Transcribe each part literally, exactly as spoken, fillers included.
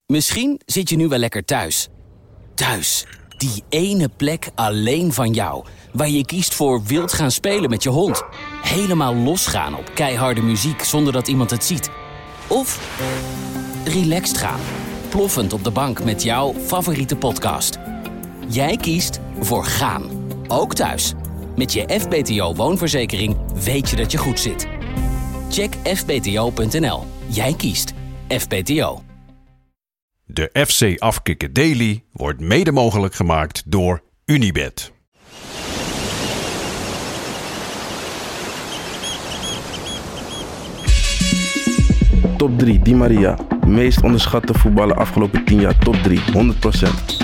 Misschien zit je nu wel lekker thuis. Thuis, die ene plek alleen van jou, waar je kiest voor wild gaan spelen met je hond. Helemaal losgaan op keiharde muziek zonder dat iemand het ziet. Of relaxed gaan, ploffend op de bank met jouw favoriete podcast. Jij kiest voor gaan, ook thuis. Met je F B T O woonverzekering weet je dat je goed zit. Check f b t o punt n l. Jij kiest F B T O. De F C Afkikken Daily wordt mede mogelijk gemaakt door Unibet. Top drie, Di Maria. Meest onderschatte voetballer afgelopen tien jaar. Top drie, honderd procent.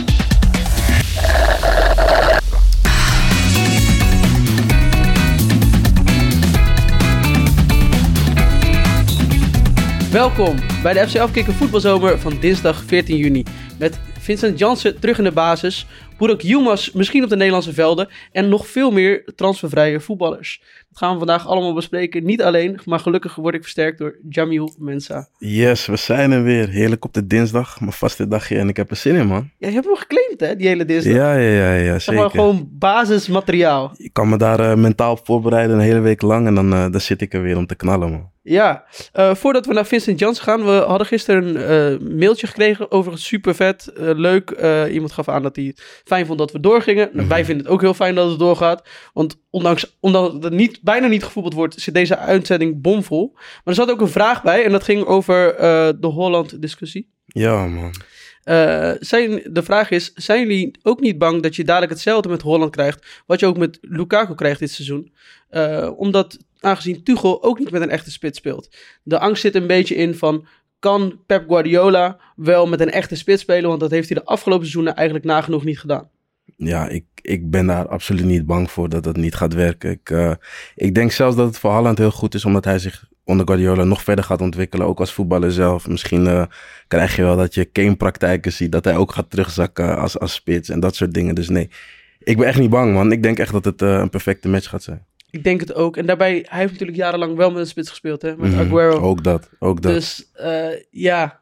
Welkom bij de F C Afkikken voetbalzomer van dinsdag veertien juni. Met Vincent Jansen terug in de basis, Burak Yilmaz misschien op de Nederlandse velden en nog veel meer transfervrije voetballers. Dat gaan we vandaag allemaal bespreken. Niet alleen, maar gelukkig word ik versterkt door Jamil Mensah. Yes, we zijn er weer. Heerlijk op de dinsdag, mijn vaste dagje en ik heb er zin in, man. Ja, je hebt hem geclaimd, hè, die hele dinsdag. Ja, ja, ja, ja, zeg maar zeker. gewoon basismateriaal. Ik kan me daar uh, mentaal op voorbereiden een hele week lang en dan, uh, dan zit ik er weer om te knallen, man. Ja, uh, voordat we naar Vincent Jansen gaan, we hadden gisteren een uh, mailtje gekregen, overigens super vet, uh, leuk. Uh, iemand gaf aan dat hij het fijn vond dat we doorgingen. Nou, wij vinden het ook heel fijn dat het doorgaat, want ondanks omdat het niet, bijna niet gevoetbald wordt, zit deze uitzending bomvol. Maar er zat ook een vraag bij en dat ging over uh, de Holland-discussie. Ja, man. Uh, zijn, de vraag is, zijn jullie ook niet bang dat je dadelijk hetzelfde met Holland krijgt, wat je ook met Lukaku krijgt dit seizoen? Uh, omdat, aangezien Tuchel ook niet met een echte spits speelt. De angst zit een beetje in van, kan Pep Guardiola wel met een echte spits spelen? Want dat heeft hij de afgelopen seizoenen eigenlijk nagenoeg niet gedaan. Ja, ik, ik ben daar absoluut niet bang voor dat dat niet gaat werken. Ik, uh, ik denk zelfs dat het voor Haaland heel goed is, omdat hij zich onder Guardiola nog verder gaat ontwikkelen, ook als voetballer zelf. Misschien uh, krijg je wel dat je Kane-praktijken ziet, dat hij ook gaat terugzakken als, als spits en dat soort dingen. Dus nee, ik ben echt niet bang, man. Ik denk echt dat het uh, een perfecte match gaat zijn. Ik denk het ook. En daarbij, hij heeft natuurlijk jarenlang wel met een spits gespeeld, hè? Met Mm-hmm. Aguero. Ook dat, ook dat. Dus uh, ja,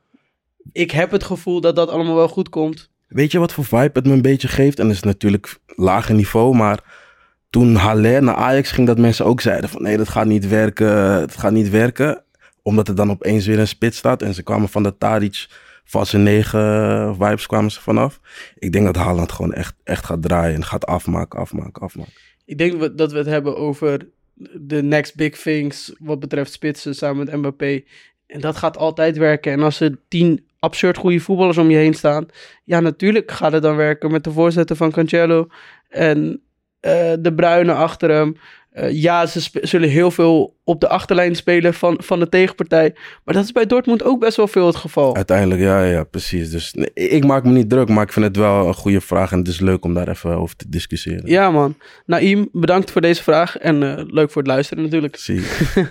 ik heb het gevoel dat dat allemaal wel goed komt. Weet je wat voor vibe het me een beetje geeft? En dat is natuurlijk lager niveau, maar toen Haller naar Ajax ging, dat mensen ook zeiden van nee, dat gaat niet werken, het gaat niet werken. Omdat er dan opeens weer een spits staat en ze kwamen van de Tadic, valse negen vibes kwamen ze vanaf. Ik denk dat Haaland gewoon echt, echt gaat draaien en gaat afmaken, afmaken, afmaken. Ik denk dat we het hebben over de next big things wat betreft spitsen samen met Mbappé. En dat gaat altijd werken. En als er tien absurd goede voetballers om je heen staan, ja, natuurlijk gaat het dan werken met de voorzetten van Cancelo en uh, de Bruyne achter hem. Uh, ja, ze sp- zullen heel veel op de achterlijn spelen van, van de tegenpartij. Maar dat is bij Dortmund ook best wel veel het geval. Uiteindelijk, ja, ja, precies. Dus nee, ik maak me niet druk, maar ik vind het wel een goede vraag. En het is leuk om daar even over te discussiëren. Ja, man. Naïm, bedankt voor deze vraag. En uh, leuk voor het luisteren natuurlijk. Zie.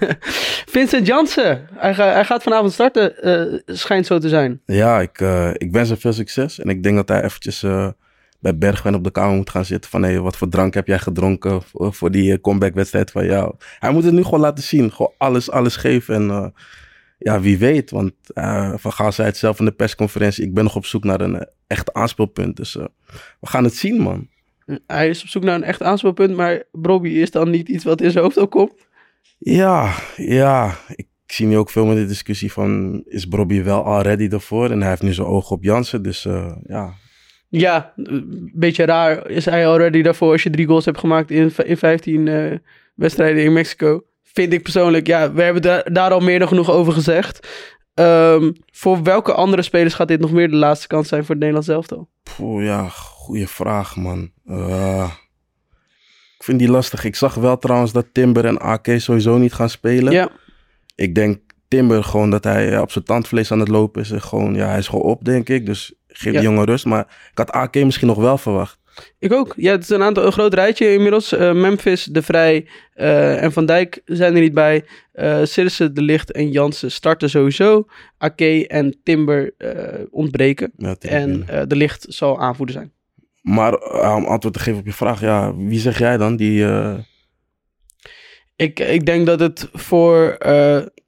Vincent Jansen, hij, ga, hij gaat vanavond starten, uh, schijnt zo te zijn. Ja, ik, uh, ik wens hem veel succes. En ik denk dat hij eventjes Uh, bij Bergwijn op de kamer moet gaan zitten van hey, wat voor drank heb jij gedronken voor, voor die uh, comeback-wedstrijd van jou. Hij moet het nu gewoon laten zien. Gewoon alles, alles geven. En uh, ja, wie weet. Want uh, Van Gaal zei het zelf in de persconferentie. Ik ben nog op zoek naar een uh, echt aanspeelpunt. Dus uh, we gaan het zien, man. Hij is op zoek naar een echt aanspeelpunt, maar Brobby is dan niet iets wat in zijn hoofd ook komt? Ja, ja. Ik zie nu ook veel met de discussie van is Brobby wel al ready daarvoor? En hij heeft nu zijn ogen op Jansen. Dus uh, ja... Ja, een beetje raar is hij already daarvoor als je drie goals hebt gemaakt in, in vijftien uh, wedstrijden in Mexico. Vind ik persoonlijk, ja, we hebben da- daar al meer dan genoeg over gezegd. Um, voor welke andere spelers gaat dit nog meer de laatste kans zijn voor het Nederlands elftal? Poeh, ja, goede vraag, man. Uh, ik vind die lastig. Ik zag wel trouwens dat Timber en A K sowieso niet gaan spelen. Ja. Ik denk Timber gewoon dat hij op zijn tandvlees aan het lopen is. En gewoon, ja, hij is gewoon op, denk ik. Dus geef ja. de jongen rust. Maar ik had A K misschien nog wel verwacht. Ik ook. Ja, het is een, aantal, een groot rijtje inmiddels. Uh, Memphis, De Vrij uh, en Van Dijk zijn er niet bij. Uh, Sillissen, De Ligt en Jansen starten sowieso. A K en Timber uh, ontbreken. Ja, en uh, De Ligt zal aanvoerder zijn. Maar uh, om antwoord te geven op je vraag, ja, wie zeg jij dan? Die, uh... ik, ik denk dat het voor uh,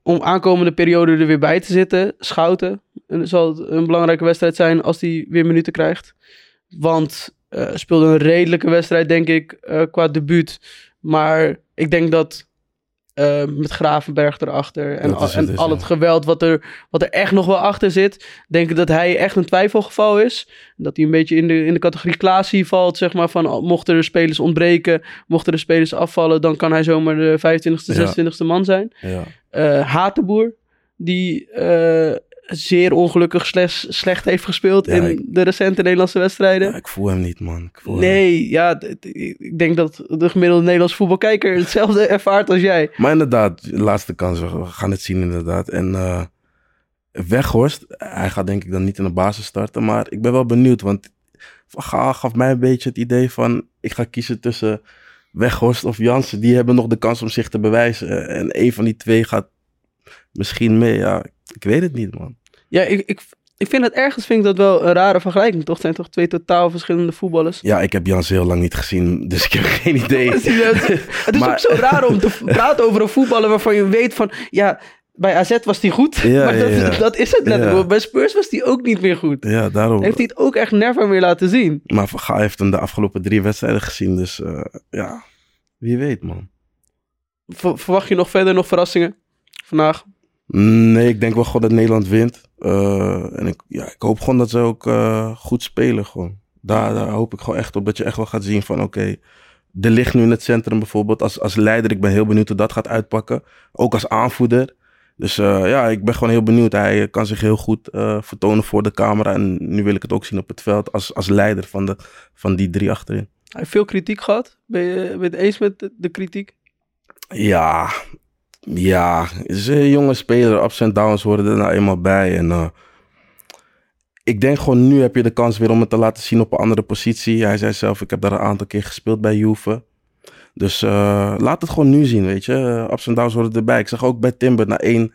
om aankomende periode er weer bij te zitten. Schouten en zal het een belangrijke wedstrijd zijn als hij weer minuten krijgt. Want uh, speelde een redelijke wedstrijd, denk ik, uh, qua debuut. Maar ik denk dat uh, met Gravenberg erachter en, al, en dus, al het ja. geweld wat er, wat er echt nog wel achter zit, denk ik dat hij echt een twijfelgeval is. Dat hij een beetje in de, in de categorie Klaasie valt, zeg maar, van mochten er spelers ontbreken, mochten er spelers afvallen, dan kan hij zomaar de vijfentwintigste, ja. zesentwintigste man zijn. Ja. Uh, Hatenboer, die uh, zeer ongelukkig slecht, slecht heeft gespeeld ja, in ik, de recente Nederlandse wedstrijden. Ja, ik voel hem niet, man. Ik voel nee, hem. ja, d- d- ik denk dat de gemiddelde Nederlandse voetbalkijker hetzelfde ervaart als jij. Maar inderdaad, laatste kans, we gaan het zien inderdaad. En uh, Weghorst, hij gaat denk ik dan niet in de basis starten, maar ik ben wel benieuwd, want Van Gaal gaf mij een beetje het idee van, ik ga kiezen tussen Weghorst of Jansen. Die hebben nog de kans om zich te bewijzen. En een van die twee gaat misschien mee. Ja, ik weet het niet, man. Ja, ik, ik, ik vind het ergens vind ik dat wel een rare vergelijking. Toch? Het zijn toch twee totaal verschillende voetballers? Ja, ik heb Jansen heel lang niet gezien, dus ik heb geen idee. het is maar... ook zo raar om te praten over een voetballer waarvan je weet van, ja, bij A Z was hij goed, ja, maar dat, ja, ja. dat is het letterlijk. Ja. Bij Spurs was hij ook niet meer goed. Ja, daarom. Heeft hij het ook echt never meer laten zien. Maar Van Gaal heeft hem de afgelopen drie wedstrijden gezien, dus uh, ja, wie weet, man. Ver, verwacht je nog verder nog verrassingen vandaag? Nee, ik denk wel gewoon dat Nederland wint. Uh, en ik, ja, ik hoop gewoon dat ze ook uh, goed spelen, gewoon. Daar, daar hoop ik gewoon echt op, dat je echt wel gaat zien van, oké, okay, De Ligt nu in het centrum bijvoorbeeld, als, als leider. Ik ben heel benieuwd hoe dat gaat uitpakken. Ook als aanvoerder. Dus uh, ja, ik ben gewoon heel benieuwd. Hij kan zich heel goed uh, vertonen voor de camera. En nu wil ik het ook zien op het veld als, als leider van, de, van die drie achterin. Hij heeft veel kritiek gehad. Ben je, ben je het eens met de, de kritiek? Ja, ja. Het is een jonge speler. Ups en downs horen er nou eenmaal bij. En uh, ik denk gewoon nu heb je de kans weer om het te laten zien op een andere positie. Hij zei zelf, ik heb daar een aantal keer gespeeld bij Juve. Dus uh, laat het gewoon nu zien, weet je. Uh, ups en downs horen erbij. Ik zag ook bij Timber, na één,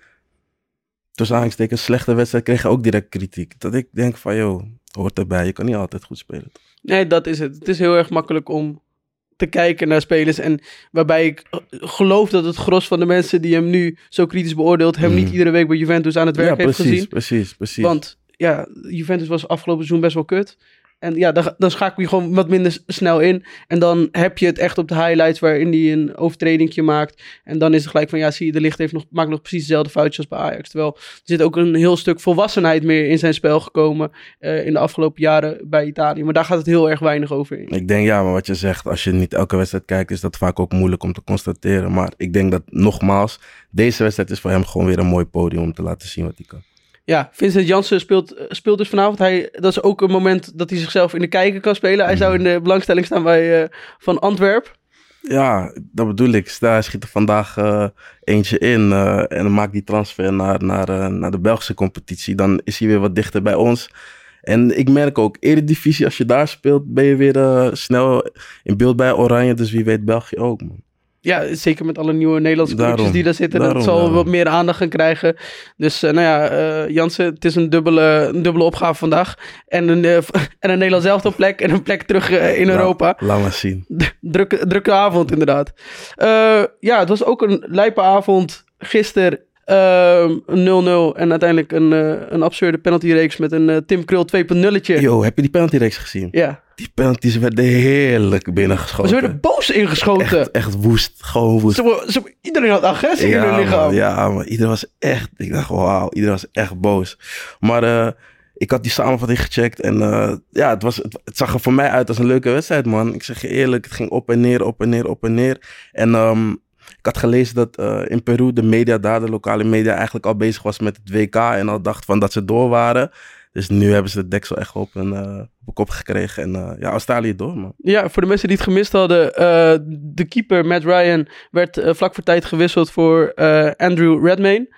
tussen aanhalingstekens, slechte wedstrijd, kreeg hij ook direct kritiek. Dat ik denk van, joh, hoort erbij. Je kan niet altijd goed spelen. Nee, dat is het. Het is heel erg makkelijk om te kijken naar spelers. En waarbij ik geloof dat het gros van de mensen die hem nu zo kritisch beoordeelt, hem mm. niet iedere week bij Juventus aan het werk ja, heeft precies, gezien. precies, precies. Want ja, Juventus was afgelopen seizoen best wel kut. En ja, dan, dan schakel je gewoon wat minder snel in. En dan heb je het echt op de highlights waarin hij een overtredingje maakt. En dan is het gelijk van, ja, zie je, De Ligt heeft nog, maakt nog precies dezelfde foutjes als bij Ajax. Terwijl er zit ook een heel stuk volwassenheid meer in zijn spel gekomen uh, in de afgelopen jaren bij Italië. Maar daar gaat het heel erg weinig over in. Ik denk, ja, maar wat je zegt, als je niet elke wedstrijd kijkt, is dat vaak ook moeilijk om te constateren. Maar ik denk dat, nogmaals, deze wedstrijd is voor hem gewoon weer een mooi podium om te laten zien wat hij kan. Ja, Vincent Janssen speelt, speelt dus vanavond. Hij, dat is ook een moment dat hij zichzelf in de kijker kan spelen. Hij zou in de belangstelling staan bij uh, Van Antwerp. Ja, dat bedoel ik. Hij schiet er vandaag uh, eentje in uh, en dan maakt die transfer naar, naar, uh, naar de Belgische competitie. Dan is hij weer wat dichter bij ons. En ik merk ook, Eredivisie, als je daar speelt, ben je weer uh, snel in beeld bij Oranje. Dus wie weet België ook, man. Ja, zeker met alle nieuwe Nederlandse coaches die daar zitten. Daarom, dat zal daarom. wat meer aandacht gaan krijgen. Dus uh, nou ja, uh, Jansen, het is een dubbele, een dubbele opgave vandaag. En een, uh, en een Nederlands elftal plek en een plek terug uh, in La, Europa. Laat maar zien. Drukke, drukke avond inderdaad. Uh, ja, het was ook een lijpe avond gisteren. Uh, een nul nul en uiteindelijk een, uh, een absurde penaltyreeks met een uh, Tim Krul twee punt nul'tje. Yo, heb je die penaltyreeks gezien? Ja. Die penalties werden heerlijk binnengeschoten. Maar ze werden boos ingeschoten. Echt, echt woest, gewoon woest. Ze, ze, iedereen had agressie ja, in hun lichaam. Man, ja, maar iedereen was echt, ik dacht wauw, iedereen was echt boos. Maar uh, ik had die samenvatting gecheckt en uh, ja, het, was, het, het zag er voor mij uit als een leuke wedstrijd, man. Ik zeg je eerlijk, het ging op en neer, op en neer, op en neer. En um, ik had gelezen dat uh, in Peru de media daar, de lokale media, eigenlijk al bezig was met het W K en al dacht van dat ze door waren. Dus nu hebben ze de deksel echt op een, uh, op een kop gekregen. En uh, ja, Australië door, man. Ja, voor de mensen die het gemist hadden. Uh, de keeper, Matt Ryan, werd uh, vlak voor tijd gewisseld voor uh, Andrew Redmayne.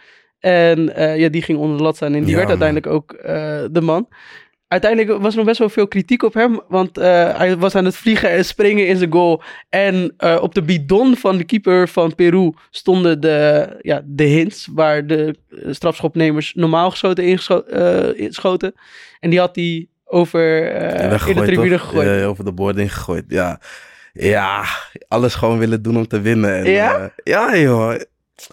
En uh, ja, die ging onder de lat staan. En die ja, werd uiteindelijk man. ook uh, de man. Uiteindelijk was er nog best wel veel kritiek op hem. Want uh, hij was aan het vliegen en springen in zijn goal. En uh, op de bidon van de keeper van Peru stonden de, ja, de hints. Waar de strafschopnemers normaal geschoten inschoten. Uh, en die had hij over uh, in de tribune toch? gegooid. Ja, over de boarding gegooid, ja. Ja, alles gewoon willen doen om te winnen. En, ja? Uh, ja, joh.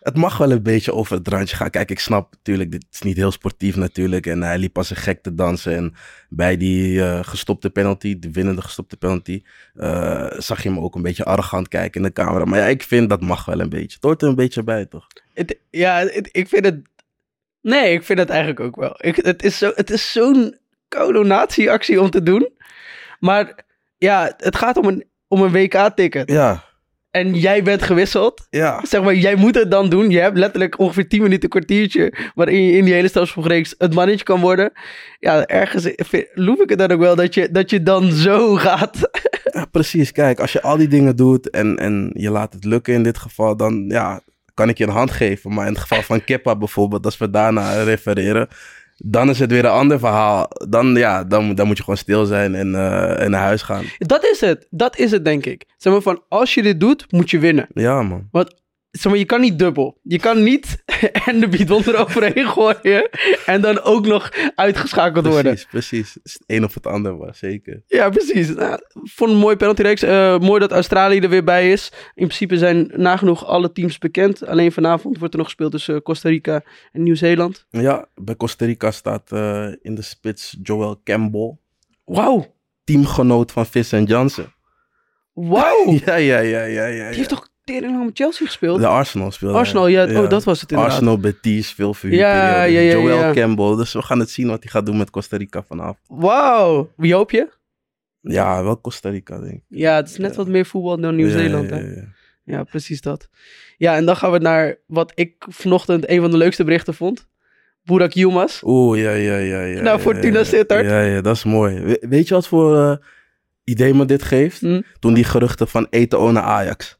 Het mag wel een beetje over het randje gaan. Kijk, ik snap natuurlijk, dit is niet heel sportief natuurlijk. En hij liep als een gek te dansen. En bij die uh, gestopte penalty, de winnende gestopte penalty, uh, zag je hem ook een beetje arrogant kijken in de camera. Maar ja, ik vind dat mag wel een beetje. Het hoort er een beetje bij, toch? Het, ja, het, ik vind het... Nee, ik vind het eigenlijk ook wel. Ik, het is zo, het is zo'n colonatieactie om te doen. Maar ja, het gaat om een, om een W K-ticket. Ja. En jij bent gewisseld. Ja. Zeg maar, jij moet het dan doen. Je hebt letterlijk ongeveer tien minuten, een kwartiertje, waarin je in die hele strafschopreeks het mannetje kan worden. Ja, ergens loef ik het dan ook wel dat je, dat je dan zo gaat. Ja, precies. Kijk, als je al die dingen doet en, en je laat het lukken in dit geval, dan ja, kan ik je een hand geven. Maar in het geval van Kepa bijvoorbeeld, als we daarna refereren, dan is het weer een ander verhaal. Dan, ja, dan, dan moet je gewoon stil zijn en, uh, en naar huis gaan. Dat is het. Dat is het, denk ik. Zeg maar van, als je dit doet, moet je winnen. Ja, man. Want zeg maar, je kan niet dubbel. Je kan niet en de bidon eroverheen gooien en dan ook nog uitgeschakeld precies, worden. Precies, precies. Het is het een of het ander was, zeker. Ja, precies. Nou, vond een mooie penaltyreeks. Uh, mooi dat Australië er weer bij is. In principe zijn nagenoeg alle teams bekend. Alleen vanavond wordt er nog gespeeld tussen Costa Rica en Nieuw-Zeeland. Ja, bij Costa Rica staat uh, in de spits Joel Campbell. Wauw. Teamgenoot van Vincent Janssen. Wauw. ja, ja, ja, ja, ja. Die heeft toch tering lang met Chelsea gespeeld? De Arsenal speelde. Arsenal, ja, ja. Oh, dat was het inderdaad. Arsenal, Betis, veel vuur. Ja, ja, ja, Joel ja. Campbell. Dus we gaan het zien wat hij gaat doen met Costa Rica vanavond. Wauw. Wie hoop je? Ja, wel Costa Rica, denk ik. Ja, het is net ja. wat meer voetbal dan Nieuw-Zeeland. Ja, hè? ja, ja. Ja, precies dat. Ja, en dan gaan we naar wat ik vanochtend een van de leukste berichten vond. Burak Yilmaz. Oeh, ja, ja, ja. ja nou, ja, Fortuna ja, Sittard. Ja, ja, dat is mooi. We, weet je wat voor uh, idee me dit geeft? Hm? Toen die geruchten van Eto'o naar Ajax.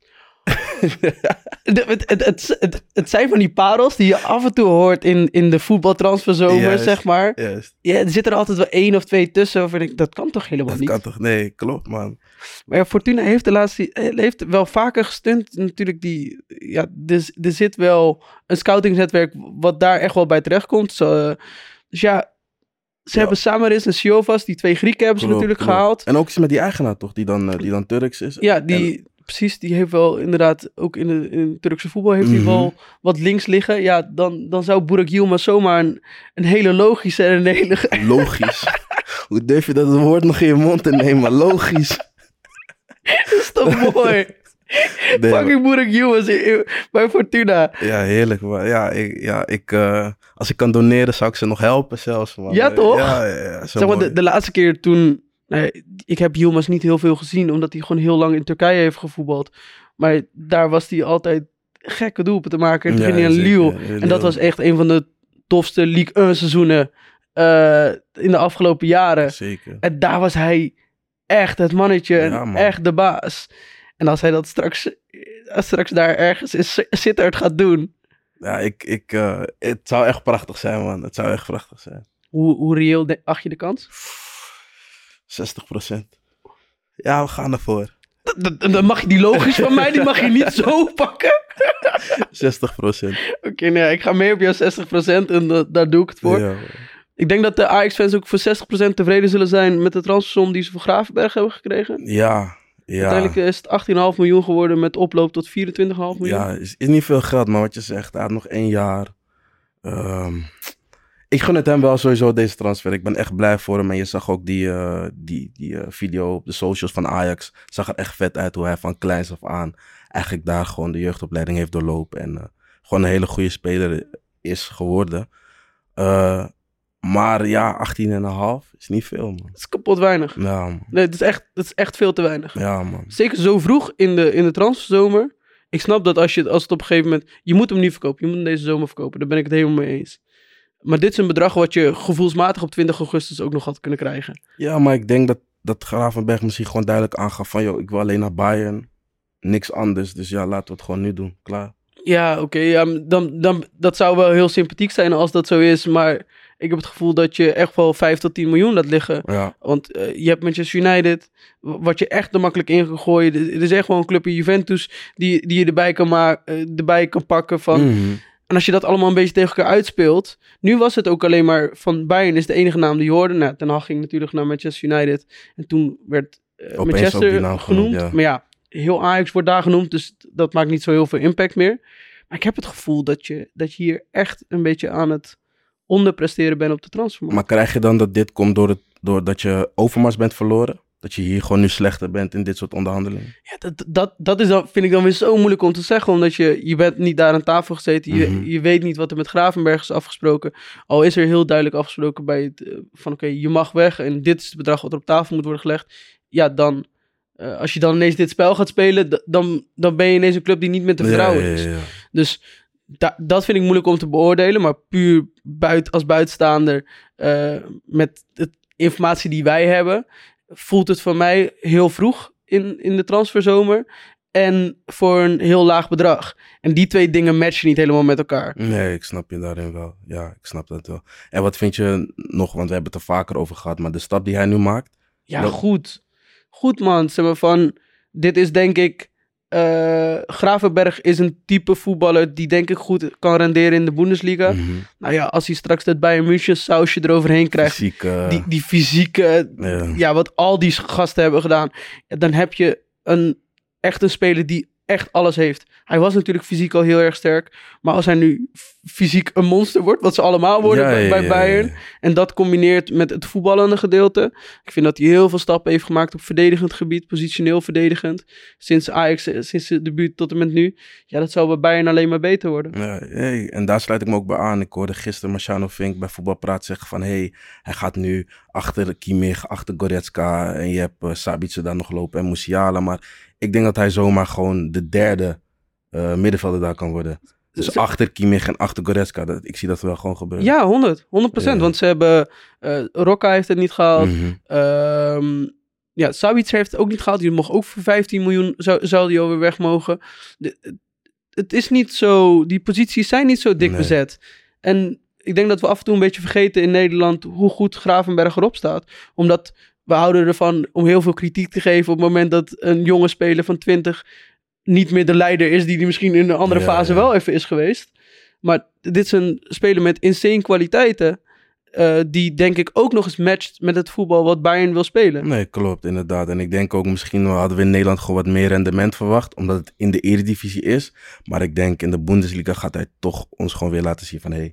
de, het, het, het, het, het zijn van die parels die je af en toe hoort in, in de voetbaltransferzomer, Juist, zeg maar. Juist. Ja, er zitten er altijd wel één of twee tussen. Waarvan ik denk, dat kan toch helemaal Dat niet? kan toch? Nee, klopt, man. Maar ja, Fortuna heeft de laatste, heeft wel vaker gestund. Natuurlijk, die, ja, dus, er zit wel een scoutingsnetwerk wat daar echt wel bij terecht komt. Zo, dus ja, ze Ja. hebben Samaris en Siovas, die twee Grieken hebben ze Klopt, natuurlijk klopt. gehaald. En ook iets met die eigenaar, toch? Die dan, uh, die dan Turks is. Ja, die, En, precies, die heeft wel inderdaad, ook in de in het Turkse voetbal heeft hij Mhm. wel wat links liggen. Ja, dan, dan zou Burak Yilmaz zomaar een, een hele logische en een hele... logisch. Hoe durf je dat woord nog in je mond te nemen? Logisch. Dat is toch mooi? Nee, Fucking Burak Yilmaz in- in- bij Fortuna. Ja, heerlijk. Maar ja, ik, ja ik, uh, als ik kan doneren, zou ik ze nog helpen zelfs. Man. Ja, toch? Ja, ja, ja, zo Zeg maar, mooi. de, de laatste keer toen... Nou ja, ik heb Yilmaz niet heel veel gezien, omdat hij gewoon heel lang in Turkije heeft gevoetbald. Maar daar was hij altijd gekke doelpen te maken. En toen Ja, ging hij aan zeker. Lille. Ja, En Lille. dat was echt een van de tofste Ligue één seizoenen uh, in de afgelopen jaren. Zeker. En daar was hij echt het mannetje en Ja, man. echt de baas. En als hij dat straks, als straks daar ergens in Sittard gaat doen, Ja, ik, ik, uh, het zou echt prachtig zijn, man. Het zou echt prachtig zijn. hoe, hoe reëel de- acht je de kans? zestig procent. Ja, we gaan ervoor. Dan- Dan dan mag je die logisch van mij, die mag je niet zo pakken. zestig procent. Oké, nee, ik ga mee op jouw zestig procent en dat- daar doe ik het voor. Ja, Ik denk dat de Ajax-fans ook voor zestig procent tevreden zullen zijn met de transfersom die ze voor Gravenberg hebben gekregen. ja. ja. Uiteindelijk is het achttien komma vijf miljoen geworden met oploop tot vierentwintig komma vijf miljoen. Ja, is, is niet veel geld, maar wat je zegt, hij had nog één jaar. Ehm, ik gun het hem wel sowieso, deze transfer. Ik ben echt blij voor hem. En je zag ook die, uh, die, die uh, video op de socials van Ajax. Zag er echt vet uit hoe hij van kleins af aan eigenlijk daar gewoon de jeugdopleiding heeft doorlopen. En uh, gewoon een hele goede speler is geworden. Uh, maar ja, achttien komma vijf is niet veel, man. Het is kapot weinig. Ja, man. Nee, het is echt, het is echt veel te weinig. Ja, man. Zeker zo vroeg in de, in de transferzomer. Ik snap dat als, je, als het op een gegeven moment... Je moet hem niet verkopen. Je moet hem deze zomer verkopen. Daar ben ik het helemaal mee eens. Maar dit is een bedrag wat je gevoelsmatig op twintig augustus ook nog had kunnen krijgen. Ja, maar ik denk dat, dat Gravenberg misschien gewoon duidelijk aangaf van... joh, ik wil alleen naar Bayern. Niks anders. Dus ja, laten we het gewoon nu doen. Klaar. Ja, oké. Okay, ja, dan, dan, dat zou wel heel sympathiek zijn als dat zo is. Maar ik heb het gevoel dat je echt wel vijf tot tien miljoen laat liggen. Ja, Want uh, je hebt Manchester United, wat je echt er makkelijk in kan gooien. Er is echt wel een clubje Juventus die, die je erbij kan, maken, uh, erbij kan pakken van... Mhm. En als je dat allemaal een beetje tegen elkaar uitspeelt... Nu was het ook alleen maar van Bayern is de enige naam die je hoorde. Nou, Ten Hag ging natuurlijk naar Manchester United. En toen werd uh, ook die Manchester naam genoemd. genoemd, ja. Maar ja, heel Ajax wordt daar genoemd. Dus dat maakt niet zo heel veel impact meer. Maar ik heb het gevoel dat je, dat je hier echt een beetje aan het onderpresteren bent op de transfermarkt. Maar krijg je dan dat dit komt door het, doordat je Overmars bent verloren? Dat je hier gewoon nu slechter bent in dit soort onderhandelingen? Ja, dat, dat, dat is dan, vind ik dan weer zo moeilijk om te zeggen. Omdat je, je bent niet daar aan tafel gezeten. Je, Mhm. je weet niet wat er met Gravenberg is afgesproken. Al is er heel duidelijk afgesproken bij het, eh, van oké, je mag weg. En dit is het bedrag wat er op tafel moet worden gelegd. Ja, dan, uh, als je dan ineens dit spel gaat spelen, d- dan, dan ben je ineens een club die niet meer te vertrouwen ja, ja, is. ja, ja. Dus da- dat vind ik moeilijk om te beoordelen. Maar puur buit, als buitenstaander, uh, met de informatie die wij hebben, voelt het voor mij heel vroeg in, in de transferzomer. En voor een heel laag bedrag. En die twee dingen matchen niet helemaal met elkaar. Nee, ik snap je daarin wel. Ja, ik snap dat wel. En wat vind je nog, want we hebben het er vaker over gehad, maar de stap die hij nu maakt? Ja, Wat- goed. Goed, man. Zeg maar van, dit is denk ik... Uh, Gravenberg is een type voetballer die denk ik goed kan renderen in de Bundesliga. Mhm. Nou ja, als hij straks dat Bayern München sausje eroverheen krijgt. Fysiek, uh, Die, die fysieke, ja. ja, wat al die gasten hebben gedaan. Ja, dan heb je een, echt een speler die echt alles heeft. Hij was natuurlijk fysiek al heel erg sterk. Maar als hij nu f- fysiek een monster wordt, wat ze allemaal worden Ja, bij, ja, bij ja, Bayern. ja, ja. En dat combineert met het voetballende gedeelte. Ik vind dat hij heel veel stappen heeft gemaakt op verdedigend gebied. Positioneel verdedigend. Sinds Ajax, sinds de debuut tot en met nu. Ja, dat zou bij Bayern alleen maar beter worden. Ja, hey, en daar sluit ik me ook bij aan. Ik hoorde gisteren Marciano Vink bij Voetbalpraat zeggen van... hey, hij gaat nu achter Kimmich, achter Goretzka... en je hebt uh, Sabitzer daar nog lopen en Musiala. Maar ik denk dat hij zomaar gewoon de derde uh, middenvelder daar kan worden. Dus Ze- achter Kimmich en achter Goretzka. Dat, ik zie dat wel gewoon gebeuren. Ja, honderd. honderd procent. Ja. Want ze hebben... Uh, Rocca heeft het niet gehaald. Mhm. Ehm ja, Sabitzer heeft het ook niet gehaald. Die mocht ook voor vijftien miljoen zou, zou die alweer weg mogen. De, het is niet zo... Die posities zijn niet zo dik Nee. bezet. En ik denk dat we af en toe een beetje vergeten in Nederland hoe goed Gravenberg erop staat. Omdat we houden ervan om heel veel kritiek te geven op het moment dat een jonge speler van twintig niet meer de leider is die die misschien in een andere Ja, fase ja. wel even is geweest. Maar dit is een speler met insane kwaliteiten. Uh, die denk ik ook nog eens matcht met het voetbal wat Bayern wil spelen. Nee, klopt, inderdaad. En ik denk ook misschien hadden we in Nederland gewoon wat meer rendement verwacht. Omdat het in de Eredivisie is. Maar ik denk in de Bundesliga gaat hij toch ons gewoon weer laten zien van... hé, hey,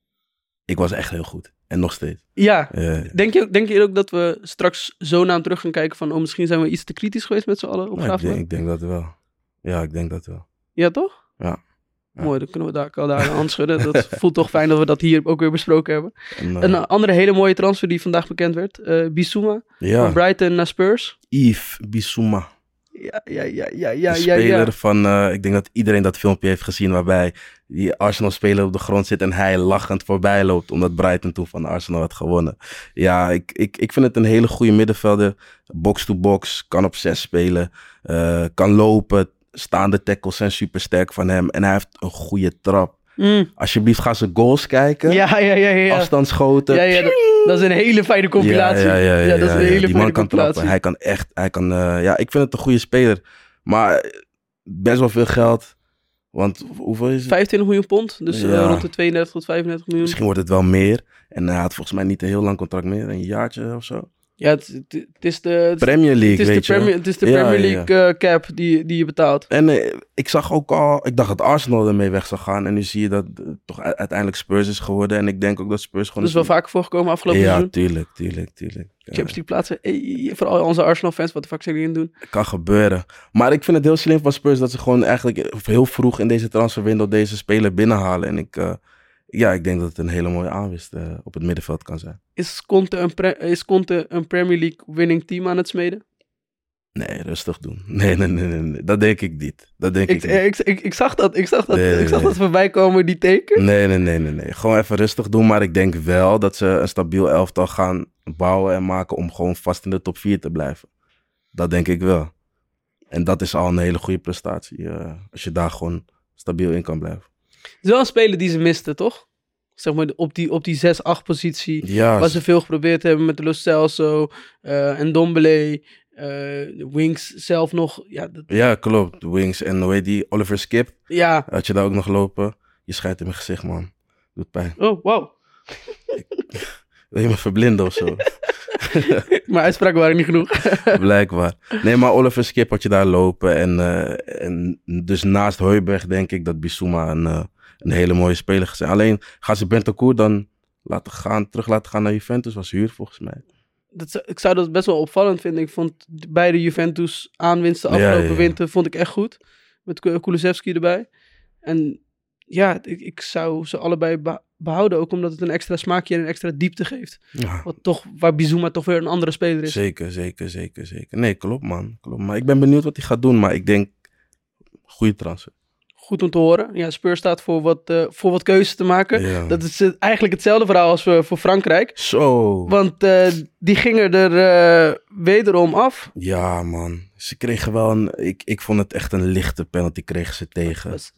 ik was echt heel goed. En nog steeds. Ja, Uh, denk je, denk je ook dat we straks zo naar hem terug gaan kijken van... oh, misschien zijn we iets te kritisch geweest met z'n allen op nou, ik, denk, Gravenberg? ik denk dat wel. Ja, ik denk dat wel. Ja, toch? Ja. Ja. Mooi, dan kunnen we daar, kan daar een hand schudden. Dat voelt toch fijn dat we dat hier ook weer besproken hebben. En, uh, Een andere hele mooie transfer die vandaag bekend werd. Uh, Bissouma ja, van Brighton naar Spurs. Yves Bissouma. Ja, ja, ja, ja, ja, de ja, speler ja. van, uh, ik denk dat iedereen dat filmpje heeft gezien waarbij die Arsenal-speler op de grond zit en hij lachend voorbij loopt omdat Brighton toen van Arsenal had gewonnen. Ja, ik, ik, ik vind het een hele goede middenvelder. Box-to-box, kan op zes spelen, uh, kan lopen. Staande tackles zijn super sterk van hem en hij heeft een goede trap. Mm. Alsjeblieft, ga zijn goals kijken. Ja, ja, ja, ja. Afstandsschoten. Ja, ja, dat, dat is een hele fijne compilatie. Ja, ja, ja, ja, dat is een ja, hele die fijne man kan compilatie. trappen. Hij kan echt, hij kan, uh, ja, ik vind het een goede speler. Maar best wel veel geld. Want hoeveel is het? vijfentwintig miljoen pond, dus uh, Ja. rond de tweeëndertig tot vijfendertig miljoen. Misschien wordt het wel meer. En hij had volgens mij niet een heel lang contract meer. Een jaartje of zo. Ja, het, het, het is de, het, Premier League, het is de, weet je. Premier, het is de Ja, Premier ja, ja. League uh, cap die, die je betaalt. En eh, ik zag ook al, ik dacht dat Arsenal ermee weg zou gaan. En nu zie je dat het toch u- uiteindelijk Spurs is geworden. En ik denk ook dat Spurs gewoon... Dat is wel vaker voorgekomen afgelopen Ja, seizoen. tuurlijk, tuurlijk, tuurlijk. Ja, Champions League plaatsen. Hey, voor al onze Arsenal fans, wat de fuck zijn jullie aan het doen? kan gebeuren. Maar ik vind het heel slim van Spurs dat ze gewoon eigenlijk heel vroeg in deze transferwindow deze speler binnenhalen. En ik, uh, ja, ik denk dat het een hele mooie aanwinst uh, op het middenveld kan zijn. Is Conte, een pre- is Conte een Premier League winning team aan het smeden? Nee, rustig doen. Nee, nee, nee, nee, nee. Dat denk ik niet. Dat denk ik, Ik, niet. ik, ik, ik zag dat, ik zag dat, Nee, nee, ik zag nee. dat voorbij komen, die teken. Nee, nee, nee, nee, nee. Gewoon even rustig doen. Maar ik denk wel dat ze een stabiel elftal gaan bouwen en maken om gewoon vast in de top vier te blijven. Dat denk ik wel. En dat is al een hele goede prestatie. Uh, als je daar gewoon stabiel in kan blijven. Het is wel een speler die ze misten, toch? Zeg maar op die, op die zes acht positie. Ja, Waar ze veel geprobeerd hebben met de Lo Celso uh, en Dombele. Uh, de Wings zelf nog. Ja, dat, ja, klopt. De Wings en hoe heet die? Oliver Skip. ja. Had je daar ook nog lopen? Je schijt in mijn gezicht, man. Doet pijn. Oh, wow. Wil je me verblinden of zo? Mijn uitspraken waren niet genoeg. Blijkbaar. Nee, maar Oliver Skip had je daar lopen. En, uh, en dus naast Hooiberg denk ik dat Bissouma een, uh, een hele mooie speler gaat zijn. Alleen gaan ze Bentancur dan laten gaan, terug laten gaan naar Juventus. Was huur volgens mij. Dat, ik zou dat best wel opvallend vinden. Ik vond beide Juventus aanwinsten afgelopen ja, ja. winter vond ik echt goed. Met Kulusevski erbij. En ja, ik, ik zou ze allebei be- behouden. Ook omdat het een extra smaakje en een extra diepte geeft. Ja. Wat toch, waar Bissouma toch weer een andere speler is. Zeker, zeker, zeker, zeker. Nee, klopt man. Klopt. Maar ik ben benieuwd wat hij gaat doen. Maar ik denk, goede transfer. Goed om te horen. Ja, Spurs staat voor wat, uh, voor wat keuzes te maken. Ja. Dat is uh, eigenlijk hetzelfde verhaal als uh, voor Frankrijk. Zo. Want uh, die gingen er uh, wederom af. Ja, man. Ze kregen wel een... Ik, ik vond het echt een lichte penalty kregen ze tegen. Was,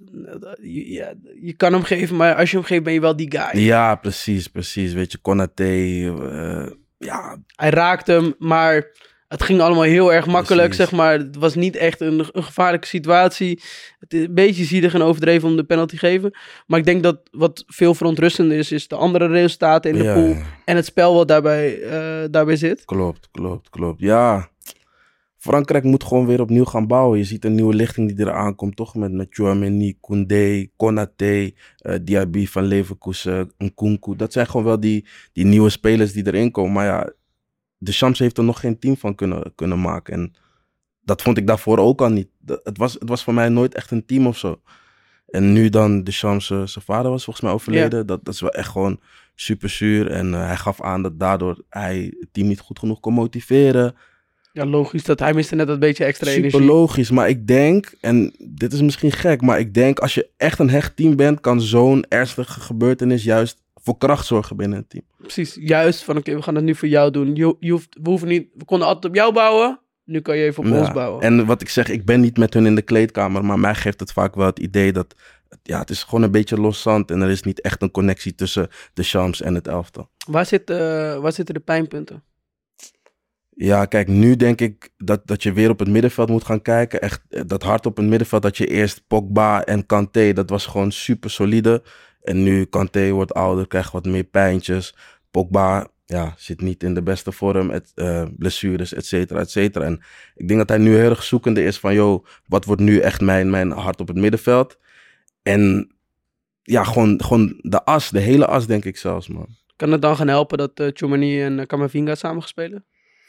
ja, je kan hem geven, maar als je hem geeft ben je wel die guy. Ja, precies, precies. Weet je, Konaté... Uh, ja. Hij raakte hem, maar... Het ging allemaal heel erg makkelijk, Precies. zeg maar. Het was niet echt een, een gevaarlijke situatie. Het is een beetje zielig en overdreven om de penalty te geven. Maar ik denk dat wat veel verontrustender is, is de andere resultaten in de ja, pool. Ja. En het spel wat daarbij, uh, daarbij zit. Klopt, klopt, klopt. Ja, Frankrijk moet gewoon weer opnieuw gaan bouwen. Je ziet een nieuwe lichting die eraan komt, toch? Met, met Tchouaméni, Koundé, Konaté, uh, Diaby van Leverkusen, Nkunku. Dat zijn gewoon wel die, die nieuwe spelers die erin komen. Maar ja... Deschamps heeft er nog geen team van kunnen, kunnen maken. En dat vond ik daarvoor ook al niet. Het was, het was voor mij nooit echt een team of zo. En nu dan Deschamps, uh, zijn vader was volgens mij overleden. Ja. Dat, dat is wel echt gewoon super zuur. En uh, hij gaf aan dat daardoor hij het team niet goed genoeg kon motiveren. Ja, logisch. Dat hij miste net dat beetje extra super energie. Super logisch. Maar ik denk, en dit is misschien gek, maar ik denk als je echt een hecht team bent, kan zo'n ernstige gebeurtenis juist voor kracht zorgen binnen het team. Precies, juist van oké, okay, we gaan het nu voor jou doen. Je, je hoeft, we hoeven niet, we konden altijd op jou bouwen. Nu kan je even op ja, ons bouwen. En wat ik zeg, ik ben niet met hun in de kleedkamer, maar mij geeft het vaak wel het idee dat, ja, het is gewoon een beetje los zand en er is niet echt een connectie tussen Deschamps en het elftal. Waar, zit, uh, waar zitten de pijnpunten? Ja, kijk, nu denk ik dat, dat je weer op het middenveld moet gaan kijken. Echt, dat hard op het middenveld dat je eerst Pogba en Kanté, dat was gewoon super solide. En nu Kanté wordt ouder, krijgt wat meer pijntjes. Pogba ja, zit niet in de beste vorm, et, uh, blessures, et cetera, et cetera. En ik denk dat hij nu heel erg zoekende is van, joh, wat wordt nu echt mijn, mijn hart op het middenveld? En ja, gewoon, gewoon de as, de hele as denk ik zelfs, man. Kan het dan gaan helpen dat uh, Tchouaméni en uh, Camavinga samen gaan spelen?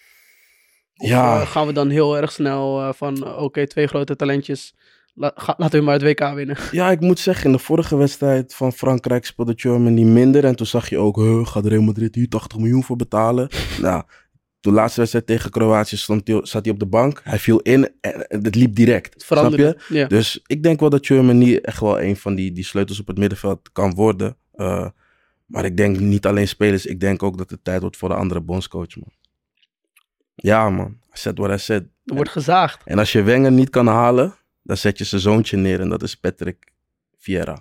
Of ja. uh, gaan we dan heel erg snel uh, van, uh, oké, okay, twee grote talentjes... La, ga, laten we maar het W K winnen. Ja, ik moet zeggen, in de vorige wedstrijd van Frankrijk speelde Tchouaméni minder. En toen zag je ook, huh, gaat Real Madrid hier tachtig miljoen voor betalen? Nou, de laatste wedstrijd tegen Kroatië stond hij, zat hij op de bank. Hij viel in en het liep direct. Het veranderde. Snap je? Ja. Dus ik denk wel dat Tchouaméni echt wel een van die, die sleutels op het middenveld kan worden. Uh, maar ik denk niet alleen spelers. Ik denk ook dat het tijd wordt voor de andere bondscoach, man. Ja, man. I said what I said. Er wordt gezaagd. En als je Wenger niet kan halen... Dan zet je zijn zoontje neer en dat is Patrick Vieira.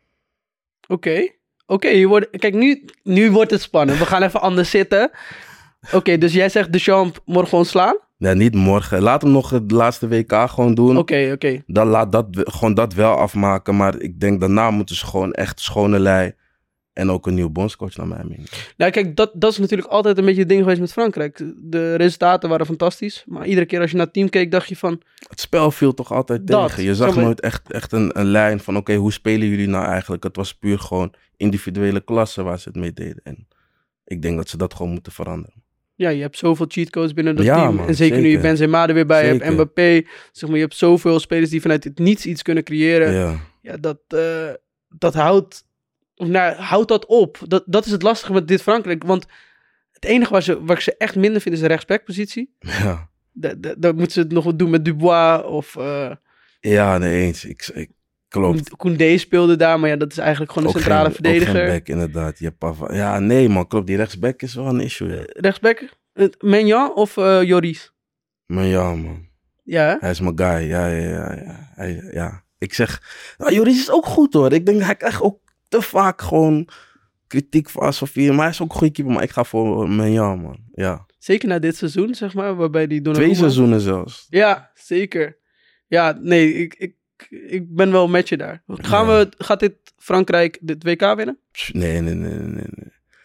Oké. Okay. Oké, okay, kijk, nu, nu wordt het spannend. We gaan even anders zitten. Oké, okay, dus jij zegt Deschamps morgen ontslaan? Nee, niet morgen. Laat hem nog het laatste W K gewoon doen. Oké, okay, oké. Okay. Dan laat dat, gewoon dat wel afmaken. Maar ik denk daarna moeten ze gewoon echt schone lei. En ook een nieuwe bondscoach naar mijn mening. Nou kijk, dat, dat is natuurlijk altijd een beetje het ding geweest met Frankrijk. De resultaten waren fantastisch. Maar iedere keer als je naar het team keek, dacht je van... Het spel viel toch altijd dat, tegen. Je zag maar... nooit echt, echt een, een lijn van... Oké, okay, hoe spelen jullie nou eigenlijk? Het was puur gewoon individuele klassen waar ze het mee deden. En ik denk dat ze dat gewoon moeten veranderen. Ja, je hebt zoveel cheatcodes binnen dat ja, team. Man, en zeker, zeker nu je Benzema er weer bij zeker. hebt, Mbappé. Zeg maar, je hebt zoveel spelers die vanuit het niets iets kunnen creëren. Ja, ja dat, uh, dat houdt... Nou, houd dat op. Dat, dat is het lastige met dit Frankrijk. Want het enige waar, ze, waar ik ze echt minder vind is de rechtsbackpositie. Ja. Daar moeten ze het nog wat doen met Dubois of... Uh, ja, nee eens. Ik, ik, klopt. Koundé speelde daar, maar ja, dat is eigenlijk gewoon een ook centrale geen, verdediger. Ook geen back, inderdaad. Je Pava. Ja, nee man, klopt. Die rechtsback is wel een issue. Ja. Rechtsback? Maignan of uh, Joris? Maignan, man. Ja? Hij is mijn guy. Ja, ja, ja. ja. Hij, ja. Ik zeg... Nou, Joris is ook goed hoor. Ik denk, hij krijgt ook te vaak gewoon kritiek van Sofie. Maar hij is ook een goede keeper. Maar ik ga voor Maignan, man. Ja. Zeker na dit seizoen, zeg maar. Waarbij die Twee seizoenen zelfs. Ja, zeker. Ja, nee, ik, ik, ik ben wel met je daar. Gaan ja. we, gaat dit Frankrijk dit W K winnen? Nee, nee, nee, nee, nee.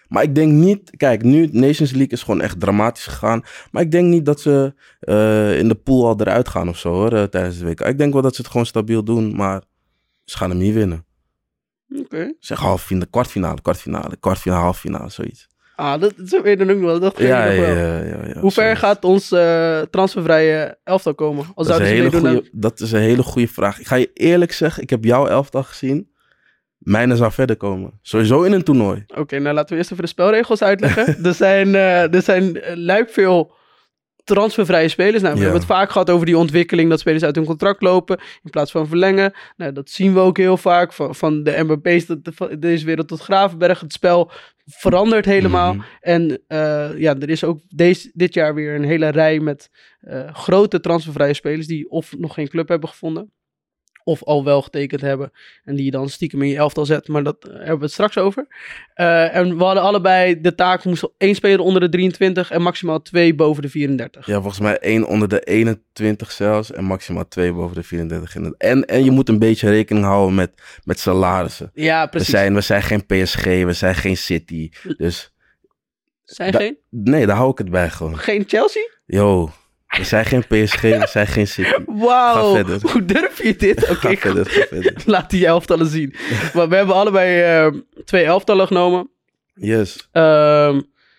Maar ik denk niet... Kijk, nu Nations League is gewoon echt dramatisch gegaan. Maar ik denk niet dat ze uh, in de pool al eruit gaan of zo, hoor, uh, tijdens de W K. Ik denk wel dat ze het gewoon stabiel doen, maar ze gaan hem niet winnen. Oké. Okay. Zeg half finale, kwartfinale, kwartfinale, kwartfinale, halffinale, zoiets. Ah, dat, zo weet je dan ook nog wel. Dat ja, nog ja, wel. ja, ja, ja. Hoe ver zoiets. gaat ons uh, transfervrije elftal komen? Als dat, is een hele goeie, dat is een hele goede vraag. Ik ga je eerlijk zeggen, ik heb jouw elftal gezien. Mijne zou verder komen. Sowieso in een toernooi. Oké, okay, nou laten we eerst even de spelregels uitleggen. er zijn, uh, er zijn uh, luik veel transfervrije spelers. Nou, we ja. hebben het vaak gehad over die ontwikkeling dat spelers uit hun contract lopen in plaats van verlengen. Nou, dat zien we ook heel vaak van, van de M B P's van deze wereld tot Gravenberg. Het spel verandert helemaal. Mm-hmm. En uh, ja, er is ook deze, dit jaar weer een hele rij met uh, grote transfervrije spelers die of nog geen club hebben gevonden, of al wel getekend hebben. En die je dan stiekem in je elftal zet. Maar dat uh, hebben we het straks over. Uh, en we hadden allebei de taak. We moesten één speler onder de drieëntwintig. En maximaal twee boven de vierendertig. Ja, volgens mij één onder de eenentwintig zelfs. En maximaal twee boven de vierendertig. En, en je moet een beetje rekening houden met, met salarissen. Ja, precies. We zijn, we zijn geen P S G. We zijn geen City. Dus... Zijn da- geen? Nee, daar hou ik het bij gewoon. Geen Chelsea? Yo... We zijn geen P S G, we zijn geen City. Wauw, hoe durf je dit? Oké, okay, ga verder, ga verder. Laat die elftallen zien. Maar we hebben allebei uh, twee elftallen genomen. Yes. Uh,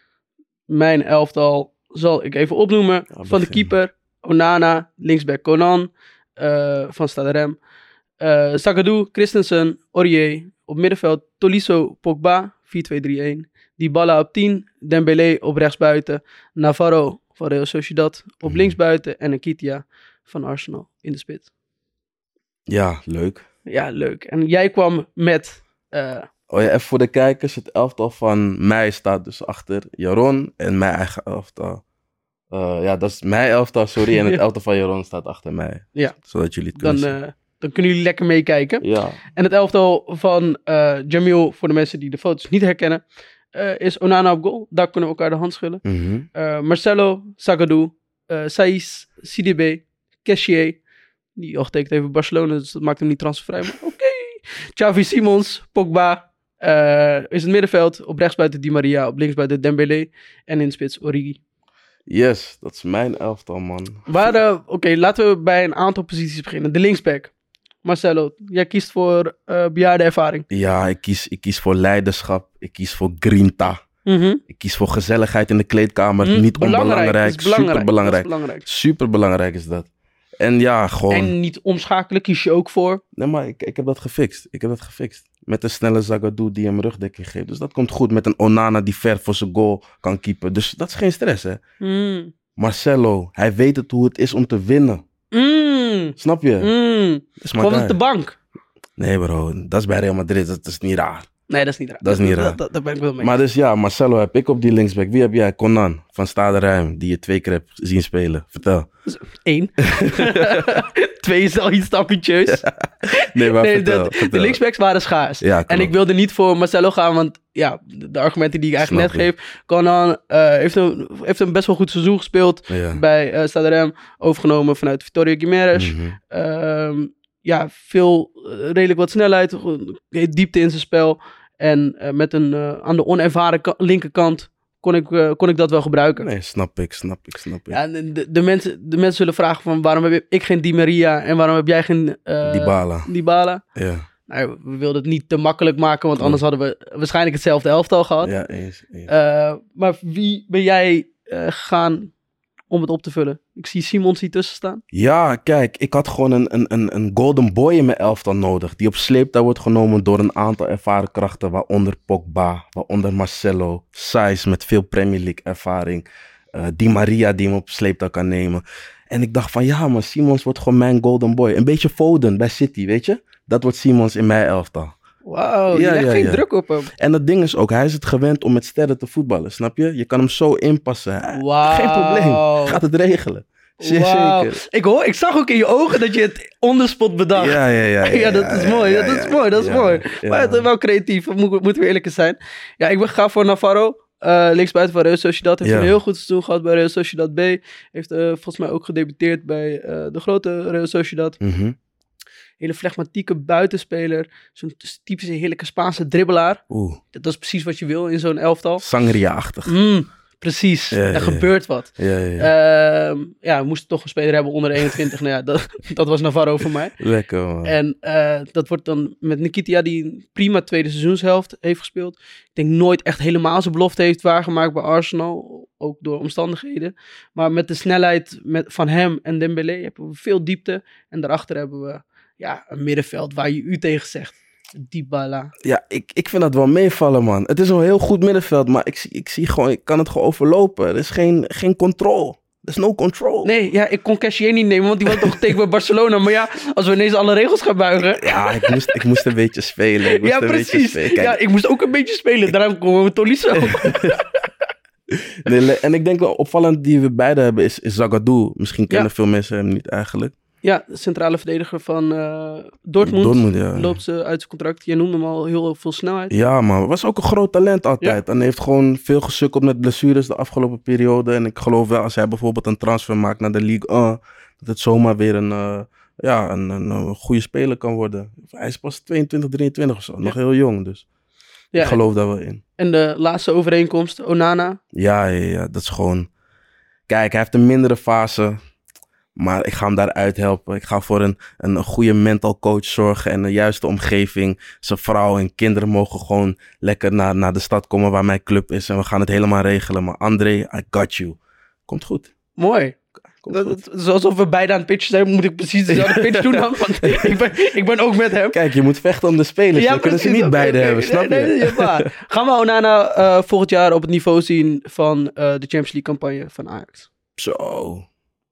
mijn elftal zal ik even opnoemen. Ja, van de keeper, Onana, linksback Conan, uh, van Stade Rem. Uh, Zagadou, Christensen, Aurier. Op middenveld Tolisso, Pogba, vier twee drie een. Dybala op tien, Dembélé op rechtsbuiten, Navarro van Real Sociedad op linksbuiten en Nketiah van Arsenal in de spits. Ja, leuk. Ja, leuk. En jij kwam met... Uh... Oh ja, even voor de kijkers. Het elftal van mij staat dus achter Jaron en mijn eigen elftal. Uh, ja, dat is mijn elftal, sorry. En het elftal van Jaron staat achter mij. Ja. Zodat jullie het kunnen dan, uh, dan kunnen jullie lekker meekijken. Ja. En het elftal van uh, Jamil, voor de mensen die de foto's niet herkennen, Uh, is Onana op goal. Daar kunnen we elkaar de hand schudden. Mm-hmm. Uh, Marcelo, Zagadou, uh, Saiss, Sidibé, Kessié. Die al getekend heeft bij Barcelona, dus dat maakt hem niet transfervrij. Maar oké. Okay. Xavi Simons, Pogba. Uh, is het middenveld. Op rechtsbuiten Di Maria. Op linksbuiten Dembélé. En in de spits Origi. Yes, dat is mijn elftal, man. Uh, oké, okay, laten we bij een aantal posities beginnen. De linksback. Marcelo, jij kiest voor uh, bejaarde ervaring. Ja, ik kies, ik kies voor leiderschap. Ik kies voor grinta. Mm-hmm. Ik kies voor gezelligheid in de kleedkamer. Mm, niet belangrijk, onbelangrijk. is belangrijk. Super belangrijk. belangrijk. Super belangrijk is dat. En ja, gewoon... En niet omschakelen kies je ook voor? Nee, maar ik, ik heb dat gefixt. Ik heb dat gefixt. Met een snelle Zagadou die hem rugdekking geeft. Dus dat komt goed. Met een Onana die ver voor zijn goal kan keepen. Dus dat is geen stress, hè. Mm. Marcelo, hij weet het hoe het is om te winnen. Mm. Snap je? Mm. Gewoon op de bank. Nee bro, dat is bij Real Madrid. Dat is niet raar. Nee, dat is niet raar. Dat is niet raar. Dat, dat, dat ben ik wel mee. Maar dus ja, Marcelo heb ik op die linksback. Wie heb jij? Conan van Stade Rem, die je twee keer hebt zien spelen. Vertel. Eén. Twee is al iets ambitieus. Ja. Nee, maar nee, vertel, de, vertel. de linksbacks waren schaars. Ja, en ik wilde niet voor Marcelo gaan, want ja, de, de argumenten die ik eigenlijk Snap net geef. Conan uh, heeft, een, heeft een best wel goed seizoen gespeeld Ja. bij uh, Stade Rem. Overgenomen vanuit Vitória Guimarães. Mhm. Um, ja, veel, uh, redelijk wat snelheid, diepte in zijn spel. En uh, met een uh, aan de onervaren ka- linkerkant kon ik, uh, kon ik dat wel gebruiken. Nee, snap ik, snap ik, snap ik. Ja, de, de, de, mensen, de mensen zullen vragen van waarom heb ik geen Di Maria en waarom heb jij geen uh, Dybala. Dybala? Ja, Nou, we wilden het niet te makkelijk maken, want anders hadden we waarschijnlijk hetzelfde elftal gehad. ja, eens, eens. Uh, maar wie ben jij uh, gegaan om het op te vullen? Ik zie Simons hier tussen staan. Ja, kijk, ik had gewoon een, een, een, een golden boy in mijn elftal nodig. Die op sleeptouw wordt genomen door een aantal ervaren krachten. Waaronder Pogba, waaronder Marcelo, Saiss met veel Premier League ervaring. Uh, Di Maria die hem op sleeptouw kan nemen. En ik dacht van ja, maar Simons wordt gewoon mijn golden boy. Een beetje Foden bij City, weet je? Dat wordt Simons in mijn elftal. Wauw, Ja, je legt ja, geen ja. druk op hem. En dat ding is ook, hij is het gewend om met sterren te voetballen, snap je? Je kan hem zo inpassen. Hij- Wauw. Geen probleem, gaat het regelen. Zeer Wauw. zeker. Ik, hoor, ik zag ook in je ogen dat je het on the spot bedacht. Ja, ja, ja. ja, Ja, dat is mooi, ja, dat ja, is mooi, dat is ja, mooi. ja. Maar het is wel creatief, moet, moeten we eerlijk zijn. Ja, ik ben gegaan voor Navarro, uh, linksbuiten van Real Sociedad. Heeft Ja. een heel goed seizoen gehad bij Real Sociedad B. Heeft uh, volgens mij ook gedebuteerd bij uh, de grote Real Sociedad. Mhm. Hele flegmatieke buitenspeler. Zo'n typische heerlijke Spaanse dribbelaar. Oeh, Dat is precies wat je wil in zo'n elftal. Sangria-achtig. Mm, precies, Ja, ja, er ja. gebeurt wat. Ja, ja, ja. Ehm, ja, we moesten toch een speler hebben onder de eenentwintig. nou ja, dat, dat was Navarro voor mij. Lekker, man. En uh, dat wordt dan met Nketiah, die een prima tweede seizoenshelft heeft gespeeld. Ik denk nooit echt helemaal zijn belofte heeft waargemaakt bij Arsenal. Ook door omstandigheden. Maar met de snelheid met, van hem en Dembélé hebben we veel diepte. En daarachter hebben we ja, een middenveld waar je u tegen zegt. Dybala. Ja, ik, ik vind dat wel meevallen, man. Het is een heel goed middenveld, maar ik, zie- ik zie gewoon, ik kan het gewoon overlopen. Er is geen, geen control. Er is no control. Nee, ja, ik kon Cassier niet nemen, want die was toch teken bij Barcelona. Maar ja, als we ineens alle regels gaan buigen. Ja, ik moest, ik moest een beetje spelen. Ik moest Ja, een beetje precies. spelen. Kijk, Ja, ik moest ook een beetje spelen. Daarom komen we Tolisso. nee, le- en ik denk wel opvallend die we beide hebben is, is Zagadou. Misschien kennen Ja. veel mensen hem niet eigenlijk. Ja, de centrale verdediger van uh, Dortmund. Dortmund, ja. Loopt ze uit zijn contract. Je noemde hem al heel veel snelheid. Ja, man. Was ook een groot talent altijd. En hij heeft gewoon veel gesukkeld met blessures de afgelopen periode. En ik geloof wel, als hij bijvoorbeeld een transfer maakt naar de Ligue één, dat het zomaar weer een, uh, ja, een, een, een goede speler kan worden. Hij is pas tweeëntwintig, drieëntwintig of zo. Nog heel jong, dus Ja, ik geloof daar wel in. en de laatste overeenkomst, Onana. Ja, ja, ja, dat is gewoon... Kijk, hij heeft een mindere fase. Maar ik ga hem daaruit helpen. Ik ga voor een, een, een goede mental coach zorgen en de juiste omgeving. Zijn vrouw en kinderen mogen gewoon lekker naar, naar de stad komen waar mijn club is. En we gaan het helemaal regelen. Maar André, I got you. Komt goed. Mooi. Komt Dat, goed. dat, is alsof we beide aan het pitchen zijn, moet ik precies dezelfde pitch doen dan. Want ik ben, ik ben ook met hem. Kijk, je moet vechten om de spelers. Ja, kunnen ze precies. niet Oké, beide oké. hebben, snap Nee, je? nee, ja, maar. Gaan we Onana uh, volgend jaar op het niveau zien van uh, de Champions League campagne van Ajax? Zo.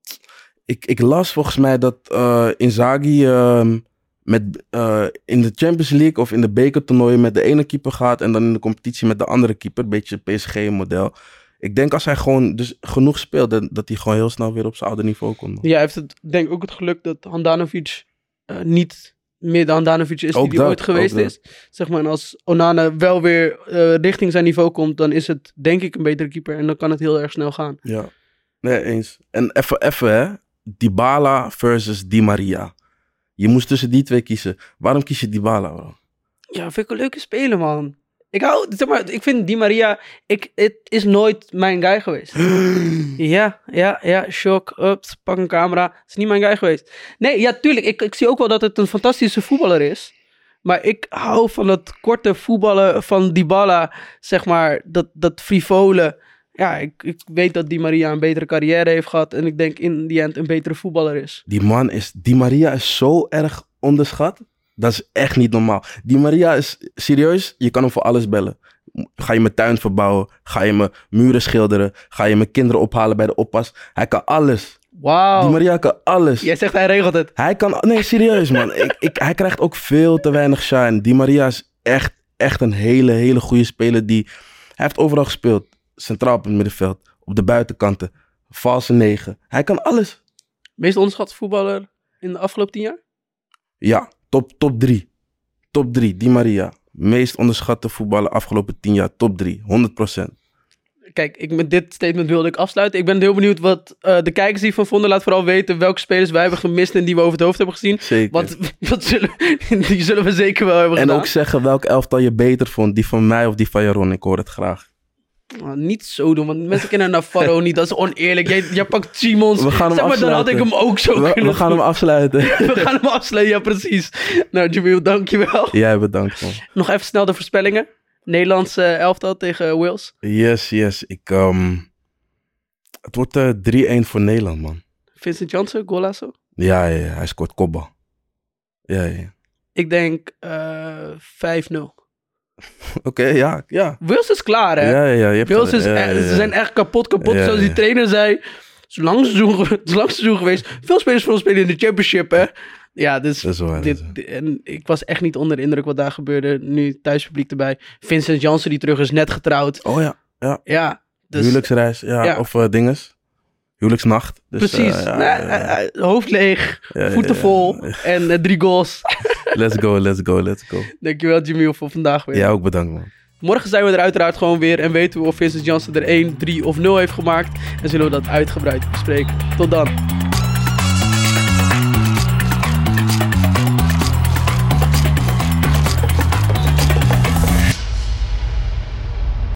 Ik, ik las volgens mij dat uh, Inzaghi uh, met, uh, in de Champions League of in de bekertoernooien met de ene keeper gaat en dan in de competitie met de andere keeper. Een beetje P S G-model. Ik denk als hij gewoon dus genoeg speelt, dat, dat hij gewoon heel snel weer op zijn oude niveau komt. Ja, hij heeft het, denk ik ook het geluk dat Handanovic uh, niet meer de Handanovic is Ook die, die dat, ooit geweest ook dat. is. Zeg maar, en als Onana wel weer uh, richting zijn niveau komt, dan is het denk ik een betere keeper en dan kan het heel erg snel gaan. Ja, nee, eens. En even, even hè. Dybala versus Di Maria. Je moest tussen die twee kiezen. Waarom kies je Dybala, bro? Ja, vind ik een leuke speler, man. Ik hou, zeg maar, ik vind Di Maria, ik, het is nooit mijn guy geweest. ja, ja, ja, shock, ups, pak een camera. Het is niet mijn guy geweest. Nee, ja, tuurlijk, ik, ik zie ook wel dat het een fantastische voetballer is. Maar ik hou van het korte voetballen van Dybala, zeg maar, dat, dat frivole. Ja, ik, ik weet dat Di Maria een betere carrière heeft gehad en ik denk in die end een betere voetballer is. Die man is... Di Maria is zo erg onderschat. Dat is echt niet normaal. Di Maria is serieus. Je kan hem voor alles bellen. Ga je mijn tuin verbouwen? Ga je mijn muren schilderen? Ga je mijn kinderen ophalen bij de oppas? Hij kan alles. Wauw. Di Maria kan alles. Jij zegt hij regelt het. Hij kan... Nee, serieus man. ik, ik, hij krijgt ook veel te weinig shine. Di Maria is echt, echt een hele, hele goede speler. Die, hij heeft overal gespeeld. Centraal op het middenveld. Op de buitenkanten. Valse negen. Hij kan alles. Meest onderschat voetballer in de afgelopen tien jaar? Ja, top, top drie. Top drie, Di Maria. Meest onderschatte voetballer afgelopen tien jaar. Top drie, honderd procent. Kijk, ik, met dit statement wilde ik afsluiten. Ik ben heel benieuwd wat uh, de kijkers hiervan vonden. Laat vooral weten welke spelers wij hebben gemist en die we over het hoofd hebben gezien. Zeker. Want wat zullen, die zullen we zeker wel hebben En gedaan. ook zeggen welk elftal je beter vond. Die van mij of die van Jaron. Ik hoor het graag. Oh, niet zo doen, want mensen kennen Navarro niet. Dat is oneerlijk. Jij, jij pakt Simons. We gaan hem zeg maar, dan had ik afsluiten. hem ook zo We, kunnen we gaan doen. hem afsluiten. We gaan hem afsluiten, ja precies. Nou, Jamil, dankjewel. Jij bedankt man. Nog even snel de voorspellingen. Nederlandse elftal tegen Wales. Yes, yes. Ik, um... Het wordt uh, drie-een voor Nederland man. Vincent Janssen, golazo. Ja, ja, ja. Hij scoort kopbal. Ja, ja. Ik denk uh, vijf nul. Oké, okay, ja, ja. Wales is klaar, hè? Ja, ja, ja. Je hebt Wales is ja, echt- ja, ja. Ze zijn echt kapot, kapot. Ja, Zoals die ja. trainer zei. Zolang seizoen, zolang seizoen geweest. Veel spelers van ons spelen in de championship, hè? Ja, dus Dat is waar, dat dit, is waar. dit- en ik was echt niet onder de indruk wat daar gebeurde. Nu thuispubliek erbij. Vincent Janssen die terug is, net getrouwd. Oh ja, ja. Ja, dus Huwelijksreis, ja. ja. Of uh, dinges. Huwelijksnacht. Dus, precies. uh, ja, Nee, ja, ja. eh, eh, hoofd leeg, Ja, ja, voeten ja. vol en eh, drie goals. Let's go, let's go, let's go. Dankjewel, Jamil, voor vandaag weer. Jij ook bedankt, man. Morgen zijn we er uiteraard gewoon weer en weten we of Vincent Janssen er één, drie of nul heeft gemaakt. En zullen we dat uitgebreid bespreken. Tot dan.